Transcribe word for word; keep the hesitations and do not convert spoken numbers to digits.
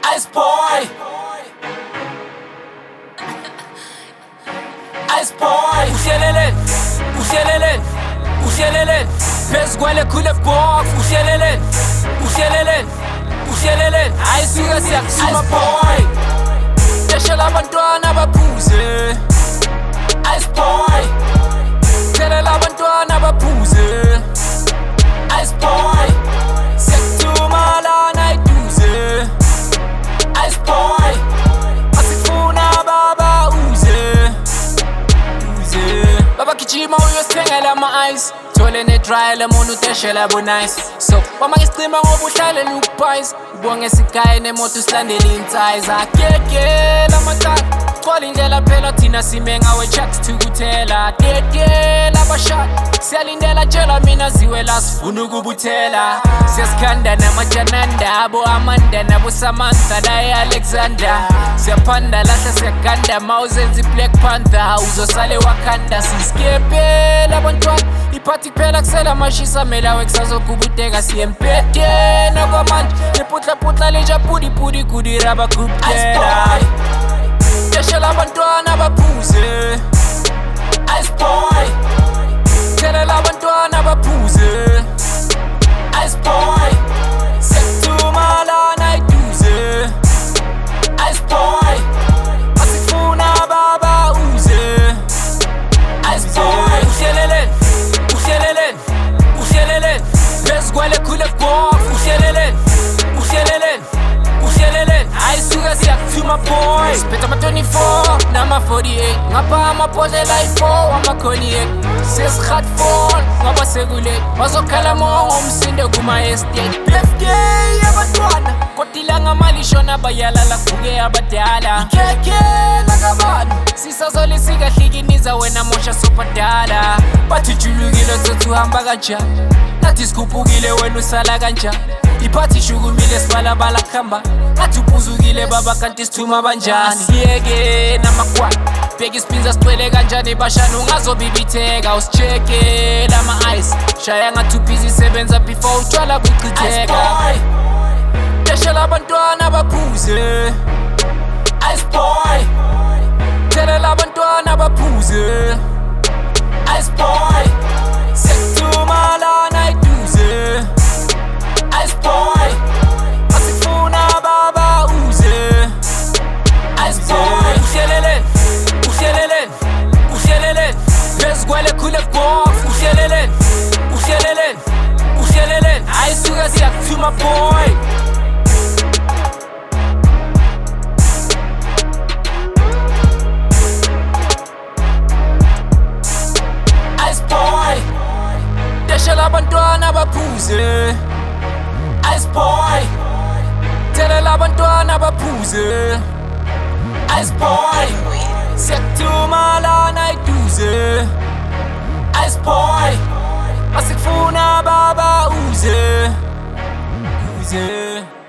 Ice boy, Ice boy, uhlelelen, uhlelelen, uhlelelen, phezu kwale khule box, uhlelelen, uhlelelen, uhlelelen, ayisuka siyakusima boy, deshela abantwana baphuze. Ice boy, thelela abantwana baphuze. Ice boy, siyakuduma lana eduze. Ice boy, asifuna baba uze, uze. Baba gijima uyosithengela ama-ice, thole ne-dry lemon udeshela bo-nice. So wama isicima ngoba uhlalela ukupayisa, ubonge esigaye nemoto usilandela insize. Agegela amacala, gcwala indlela phela thina sime ngawe chucks thukuthela. Dedela abashali, siyalindela tshela mina ziwela sifuna ukubuthela. Siyasikhanda namajananda, abo Amanda nabo Samantha naye Alexander. Siyaphanda lahla siyaganda, mawuzenza i-Black Panther uzosale Wakanda. Siskepela abantwana, iphathi kuphela kusela amashisa melawe kusazokubuteka. Siyempetena kwamanje, neputlaputla linja pudi-pudi kudiraba kubutela. Deshela abantwana baphuze. Ice boy, thelela abantwana baphuze. Ice boy, siyakuduma lana eduze. Ice boy, asifuna baba uze. Ice boy, uhlelelen, uhlelelen, uhlelelen, phezu kwale khule box, uhlelelen, uhlelelen, uhlelelen, ayisuka siyakuthuma boy. Siphethe ama-twenty-four nama-forty-eight, ngapha amabhodlela ayi-four ama-cognac. Sesirhat phone ngaba sekulate, bazokhala mongo umsindo kuma-estate. Birthday abantwana, kodwa ilanga mali shona bayalala kuvuke abadala. Ikhekhela kabantu, sisazolisa ikahlekiniza wena mosha sobhadala. Bathi ujulukile zothi uhamba kanjani, nathi sikhuphukile wena usala kanjani. Iphathi ishukumile sibalabala kuhamba, nathi uphuzukile baba kanti sithuma banjani. Siyeke namakwala, bheka isipinza sigcwele kanjani bashana ungazobibitheka. Usicheke lama-ice, shaya ngathi ubhizi sebenza before utshwala buchitheka. Deshela abantwana baphuze. Ice boy, thelela abantwana baphuze. Ice boy, siyakuduma lana eduze. Ice boy, asifuna baba uze. Ice boy, uhlelelen, uhlelelen, uhlelelen, phezu kwale khule box, uhlelelen, uhlelelen, uhlelelen, ayisuka siyakuthuma boy. Ice boy, deshela abantwana baphuze. Ice boy, thelela abantwana baphuze. Ice boy, siyakuduma lana eduze. Ice boy, asikufuna baba uze, uze.